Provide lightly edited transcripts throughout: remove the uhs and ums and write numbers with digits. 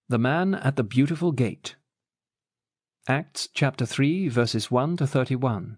The Man at the Beautiful Gate. Acts chapter 3, verses 1 to 31.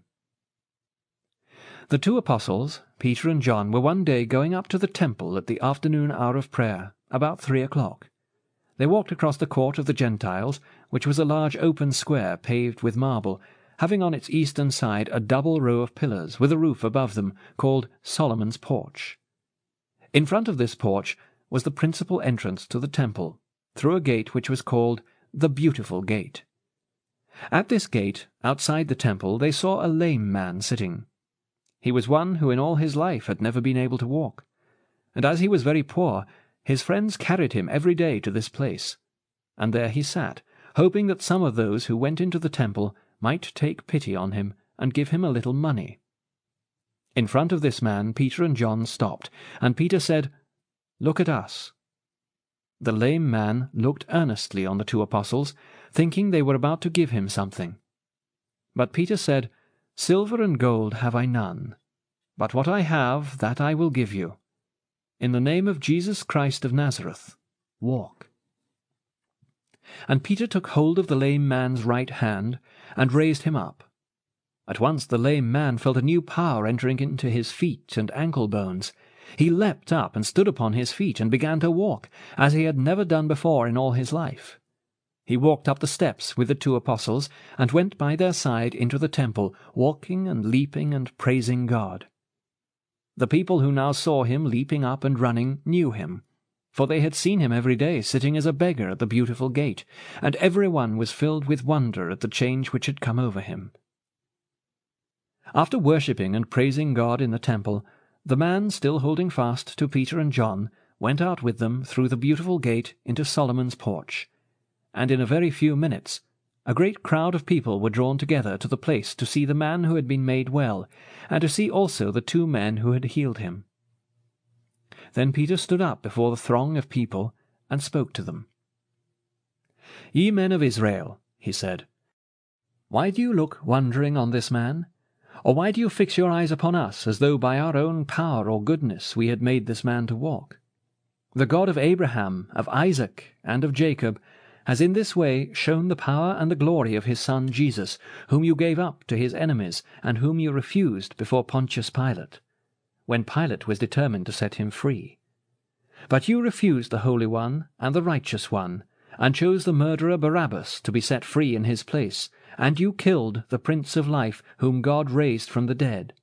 The two apostles, Peter and John, were one day going up to the temple at the afternoon hour of prayer, about 3:00. They walked across the court of the Gentiles, which was a large open square paved with marble, having on its eastern side a double row of pillars with a roof above them, called Solomon's Porch. In front of this porch was the principal entrance to the temple, through a gate which was called the Beautiful Gate. At this gate, outside the temple, they saw a lame man sitting. He was one who in all his life had never been able to walk, and as he was very poor, his friends carried him every day to this place, and there he sat, hoping that some of those who went into the temple might take pity on him and give him a little money. In front of this man Peter and John stopped, and Peter said, "Look at us." The lame man looked earnestly on the two apostles, thinking they were about to give him something. But Peter said, "Silver and gold have I none, but what I have, that I will give you. In the name of Jesus Christ of Nazareth, walk." And Peter took hold of the lame man's right hand, and raised him up. At once the lame man felt a new power entering into his feet and ankle bones. He leapt up and stood upon his feet, and began to walk, as he had never done before in all his life. He walked up the steps with the two apostles, and went by their side into the temple, walking and leaping and praising God. The people who now saw him leaping up and running knew him, for they had seen him every day sitting as a beggar at the Beautiful Gate, and every one was filled with wonder at the change which had come over him. After worshipping and praising God in the temple, the man, still holding fast to Peter and John, went out with them through the Beautiful Gate into Solomon's Porch, and in a very few minutes a great crowd of people were drawn together to the place to see the man who had been made well, and to see also the two men who had healed him. Then Peter stood up before the throng of people and spoke to them. "Ye men of Israel," he said, "why do you look wondering on this man? Or why do you fix your eyes upon us, as though by our own power or goodness we had made this man to walk? The God of Abraham, of Isaac, and of Jacob has in this way shown the power and the glory of his Son Jesus, whom you gave up to his enemies, and whom you refused before Pontius Pilate, when Pilate was determined to set him free. But you refused the Holy One and the Righteous One, and chose the murderer Barabbas to be set free in his place, and you killed the Prince of Life, whom God raised from the dead.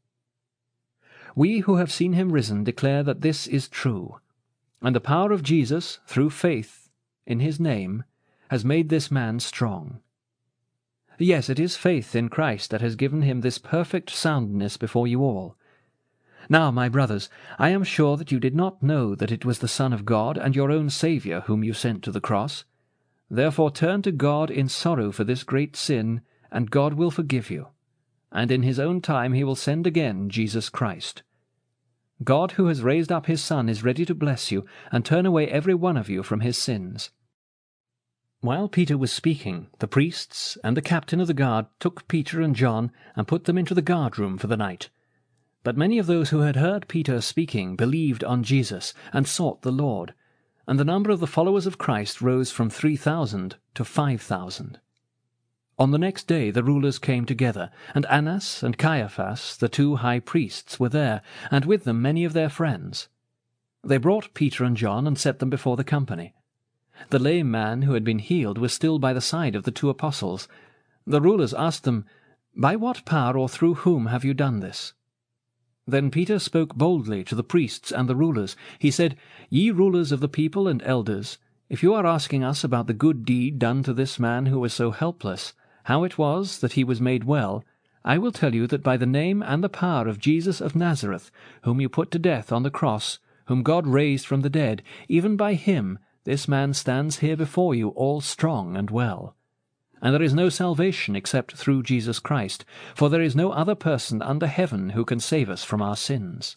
We who have seen him risen declare that this is true, and the power of Jesus, through faith in his name, has made this man strong. Yes, it is faith in Christ that has given him this perfect soundness before you all. Now, my brothers, I am sure that you did not know that it was the Son of God and your own Saviour whom you sent to the cross. Therefore turn to God in sorrow for this great sin, and God will forgive you, and in his own time he will send again Jesus Christ. God, who has raised up his Son, is ready to bless you, and turn away every one of you from his sins." While Peter was speaking, the priests and the captain of the guard took Peter and John and put them into the guard-room for the night. But many of those who had heard Peter speaking believed on Jesus and sought the Lord, and the number of the followers of Christ rose from 3,000 to 5,000. On the next day the rulers came together, and Annas and Caiaphas, the two high priests, were there, and with them many of their friends. They brought Peter and John and set them before the company. The lame man who had been healed was still by the side of the two apostles. The rulers asked them, "By what power or through whom have you done this?" Then Peter spoke boldly to the priests and the rulers. He said, "Ye rulers of the people and elders, if you are asking us about the good deed done to this man who was so helpless, how it was that he was made well, I will tell you that by the name and the power of Jesus of Nazareth, whom you put to death on the cross, whom God raised from the dead, even by him this man stands here before you all strong and well. And there is no salvation except through Jesus Christ, for there is no other person under heaven who can save us from our sins."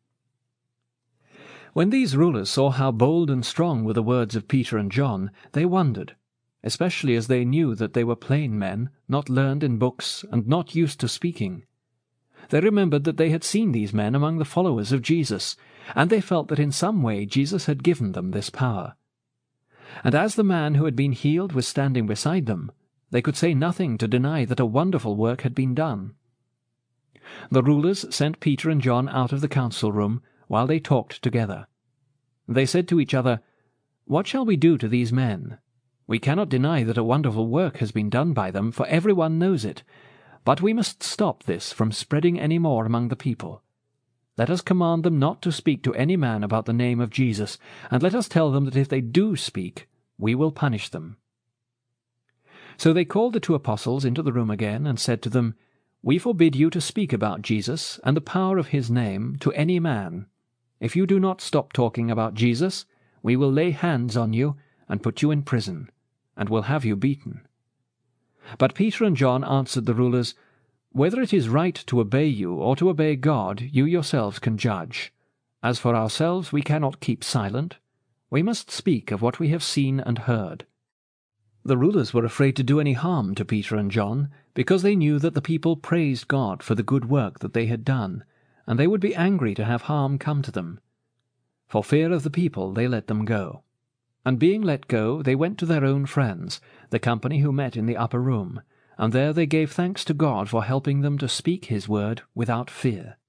When these rulers saw how bold and strong were the words of Peter and John, they wondered, especially as they knew that they were plain men, not learned in books, and not used to speaking. They remembered that they had seen these men among the followers of Jesus, and they felt that in some way Jesus had given them this power. And as the man who had been healed was standing beside them, they could say nothing to deny that a wonderful work had been done. The rulers sent Peter and John out of the council room while they talked together. They said to each other, "What shall we do to these men? We cannot deny that a wonderful work has been done by them, for everyone knows it. But we must stop this from spreading any more among the people. Let us command them not to speak to any man about the name of Jesus, and let us tell them that if they do speak, we will punish them." So they called the 2 apostles into the room again, and said to them, "We forbid you to speak about Jesus and the power of his name to any man. If you do not stop talking about Jesus, we will lay hands on you and put you in prison, and will have you beaten." But Peter and John answered the rulers, "Whether it is right to obey you or to obey God, you yourselves can judge. As for ourselves, we cannot keep silent. We must speak of what we have seen and heard." The rulers were afraid to do any harm to Peter and John, because they knew that the people praised God for the good work that they had done, and they would be angry to have harm come to them. For fear of the people they let them go. And being let go, they went to their own friends, the company who met in the upper room, and there they gave thanks to God for helping them to speak his word without fear.